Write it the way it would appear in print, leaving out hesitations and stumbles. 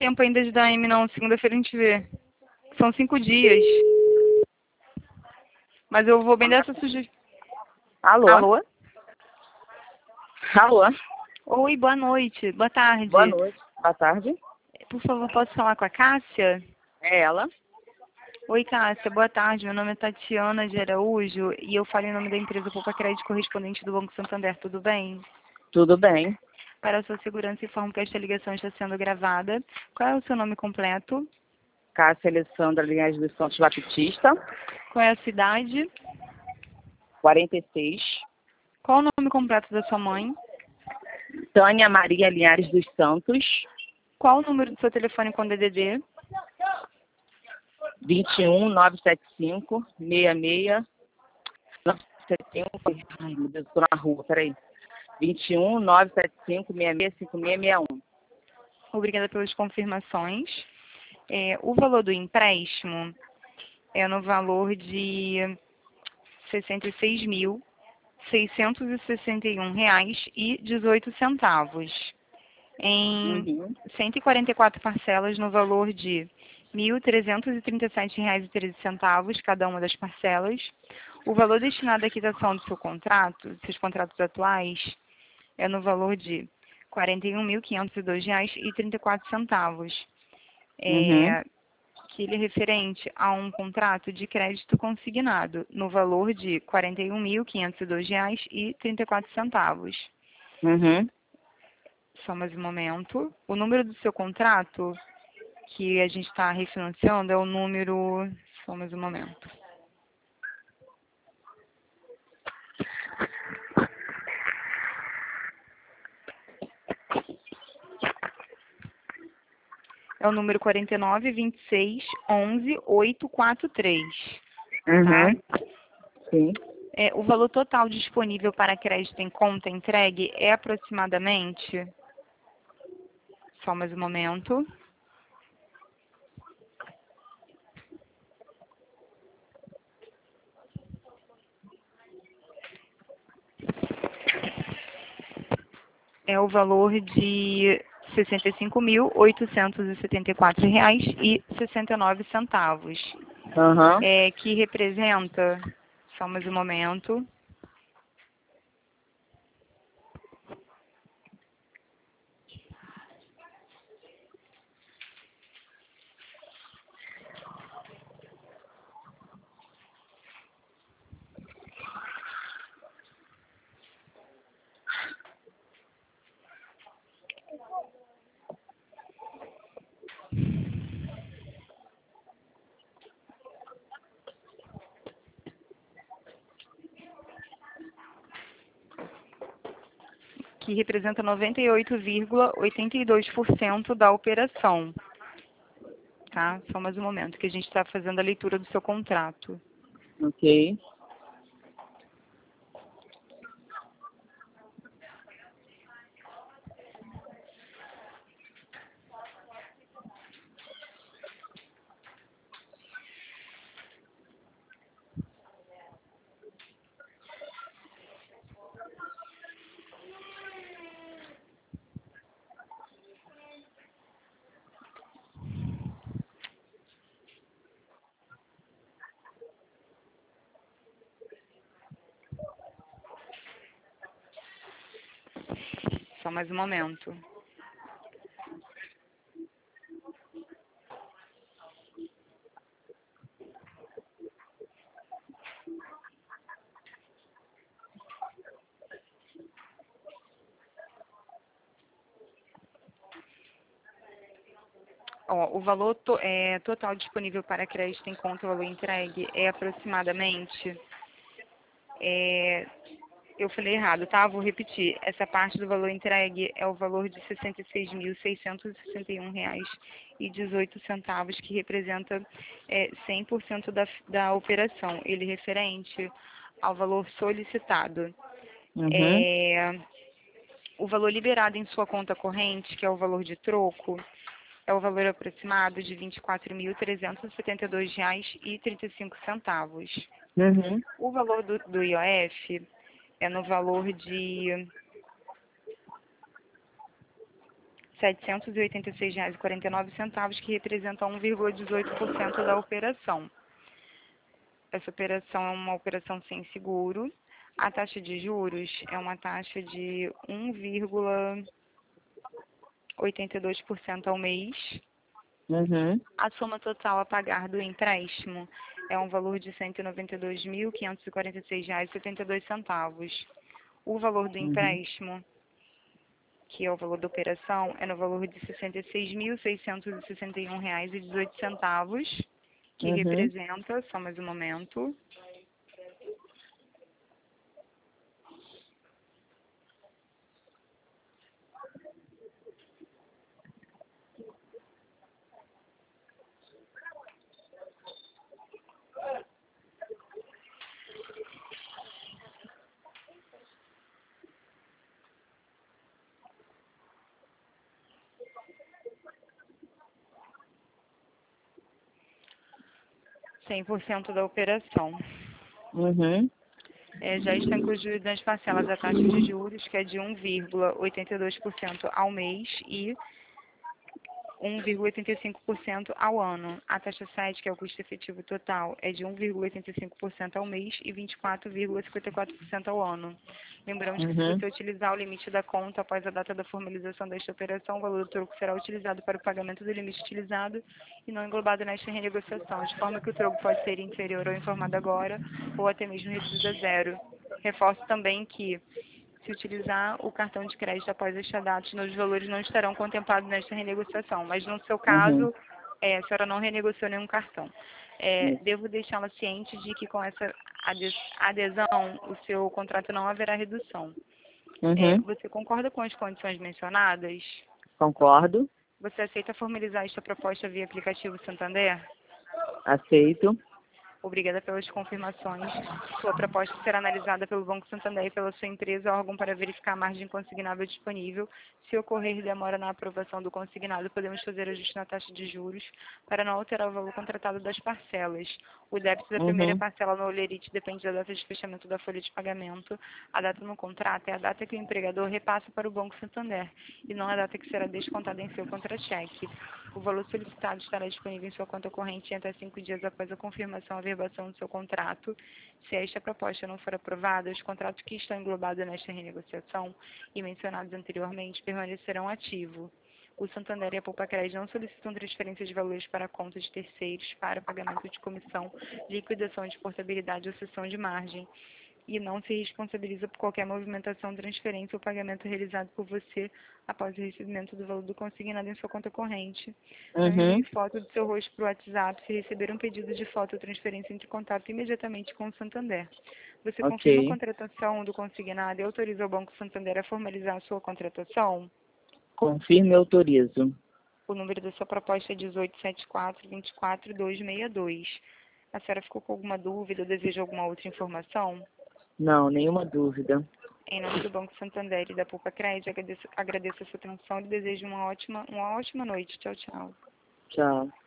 Tempo ainda de dar M, não. Segunda-feira a gente vê. São 5 dias. Mas eu vou bem dessa sugestão. Alô? Alô? Alô? Oi, boa noite. Boa tarde. Boa noite. Boa tarde. Por favor, posso falar com a Cássia? É ela? Oi, Cássia. Boa tarde. Meu nome é Tatiana de Araújo e eu falo em nome da empresa Poupa Crédito, correspondente do Banco Santander. Tudo bem? Tudo bem. Para a sua segurança, informo que esta ligação está sendo gravada. Qual é o seu nome completo? Cássia Alessandra Linhares dos Santos Baptista, Qual é a cidade? 46. Qual o nome completo da sua mãe? Tânia Maria Linhares dos Santos, Qual o número do seu telefone com DDD? 21 975 66 975. Ai, meu Deus, estou na rua, peraí. 21 975 665661. Obrigada pelas confirmações. O valor do empréstimo é no valor de R$ 66.661,18 em Uhum. 144 parcelas no valor de R$ 1.337,13 cada uma das parcelas. O valor destinado à quitação do seu contrato, dos seus contratos atuais, é no valor de R$ 41.502,34. Uhum. Que ele é referente a um contrato de crédito consignado no valor de R$ 41.502,34. Uhum. Só mais um momento. O número do seu contrato que a gente está refinanciando é o número... Só mais um momento. É o número 492611-843. Tá? Uhum. Sim. O valor total disponível para crédito em conta entregue é aproximadamente... Só mais um momento. É o valor de R$ 65.874,69, Uhum. que representa, só mais um momento, que representa 98,82% da operação. Tá? Só mais um momento, que a gente está fazendo a leitura do seu contrato. Ok. Só mais um momento. Ó, o valor total disponível para crédito em conta, o valor entregue, é aproximadamente... eu falei errado, tá? Vou repetir. Essa parte do valor entregue é o valor de R$ 66.661,18, que representa 100% da operação. Ele referente ao valor solicitado. Uhum. O valor liberado em sua conta corrente, que é o valor de troco, é o valor aproximado de R$ 24.372,35. Uhum. O valor do IOF é no valor de R$ 786,49, que representa 1,18% da operação. Essa operação é uma operação sem seguro. A taxa de juros é uma taxa de 1,82% ao mês. A soma total a pagar do empréstimo é um valor de R$ 192.546,72. O valor do empréstimo, que é o valor da operação, é no valor de R$ 66.661,18, que representa, só mais um momento, R$ 100% da operação. Já está incluído nas parcelas a taxa de juros, que é de 1,82% ao mês e 1,85% ao ano. A taxa 7, que é o custo efetivo total, é de 1,85% ao mês e 24,54% ao ano. Lembramos que se você utilizar o limite da conta após a data da formalização desta operação, o valor do troco será utilizado para o pagamento do limite utilizado e não englobado nesta renegociação, de forma que o troco pode ser inferior ao informado agora ou até mesmo reduzido a zero. Reforço também que, se utilizar o cartão de crédito após esta data, os novos valores não estarão contemplados nesta renegociação. Mas, no seu caso, a senhora não renegociou nenhum cartão. Devo deixá-la ciente de que, com essa adesão, o seu contrato não haverá redução. Você concorda com as condições mencionadas? Concordo. Você aceita formalizar esta proposta via aplicativo Santander? Aceito. Obrigada pelas confirmações. Sua proposta será analisada pelo Banco Santander e pela sua empresa ou órgão para verificar a margem consignável disponível. Se ocorrer demora na aprovação do consignado, podemos fazer ajuste na taxa de juros para não alterar o valor contratado das parcelas. O débito da primeira parcela no Olerite depende da data de fechamento da folha de pagamento. A data no contrato é a data que o empregador repassa para o Banco Santander e não a data que será descontada em seu contra-cheque. O valor solicitado estará disponível em sua conta corrente em até 5 dias após a confirmação e averbação do seu contrato. Se esta proposta não for aprovada, os contratos que estão englobados nesta renegociação e mencionados anteriormente permanecerão ativos. O Santander e a Poupa Crédito não solicitam transferência de valores para contas de terceiros para pagamento de comissão, liquidação de portabilidade ou cessão de margem, e não se responsabiliza por qualquer movimentação, transferência ou pagamento realizado por você após o recebimento do valor do consignado em sua conta corrente. Não envie foto do seu rosto para o WhatsApp. Se receber um pedido de foto ou transferência, entre em contato imediatamente com o Santander. Você confirma a contratação do consignado e autoriza o Banco Santander a formalizar a sua contratação? Confirmo e autorizo. O número da sua proposta é 1874-24262. A senhora ficou com alguma dúvida ou deseja alguma outra informação? Não, nenhuma dúvida. Em nome do Banco Santander e da Poupa Crédito, agradeço a sua atenção e desejo uma ótima noite. Tchau, tchau. Tchau.